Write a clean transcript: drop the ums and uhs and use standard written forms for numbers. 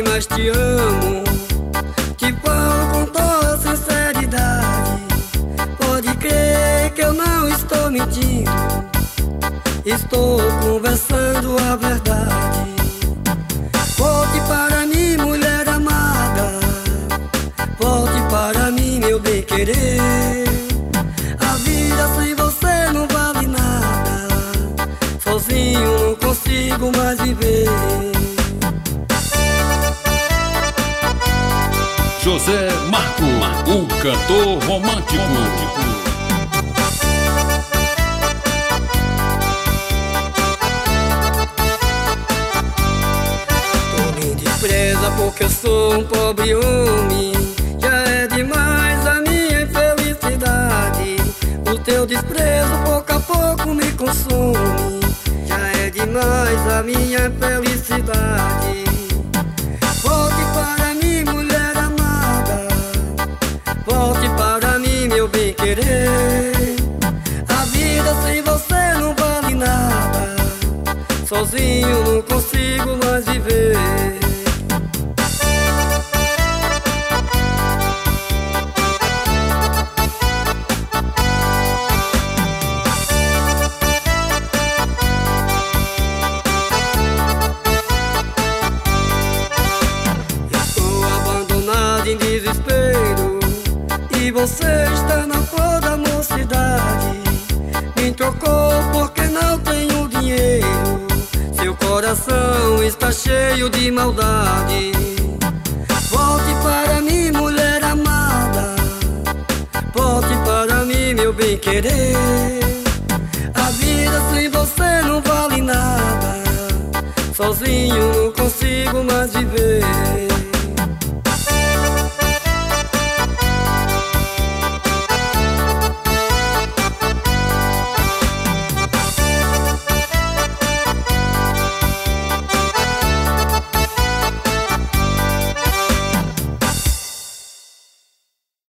que mais te amo. Te falo com toda sinceridade. Pode crer que eu não estou mentindo. Estou conversando a verdade. Volte para mim, mulher amada. Volte para mim, meu bem-querer. A vida sem você não vale nada. Sozinho não consigo mais viver. José Marco, o cantor romântico. Despreza porque eu sou um pobre homem. Já é demais a minha infelicidade. O teu desprezo pouco a pouco me consome. Já é demais a minha felicidade. Volte para mim, mulher amada. Volte para mim, meu bem-querer. A vida sem você não vale nada. Sozinho não consigo mais viver. Em desespero, e você está na flor da mocidade. Me trocou porque não tenho dinheiro. Seu coração está cheio de maldade. Volte para mim, mulher amada. Volte para mim, meu bem-querer. A vida sem você não vale nada. Sozinho não consigo mais viver.